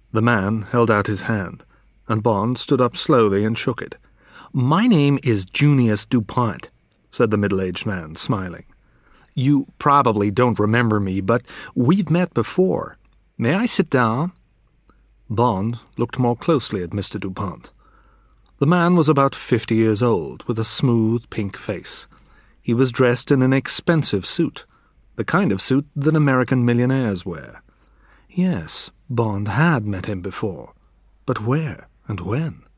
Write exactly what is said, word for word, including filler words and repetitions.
The man held out his hand, and Bond stood up slowly and shook it. "My name is Junius Dupont," said the middle-aged man, smiling. "You probably don't remember me, but we've met before. May I sit down?" Bond looked more closely at Mister Dupont. The man was about fifty years old, with a smooth pink face. He was dressed in an expensive suit, the kind of suit that American millionaires wear. Yes, Bond had met him before. But where and when?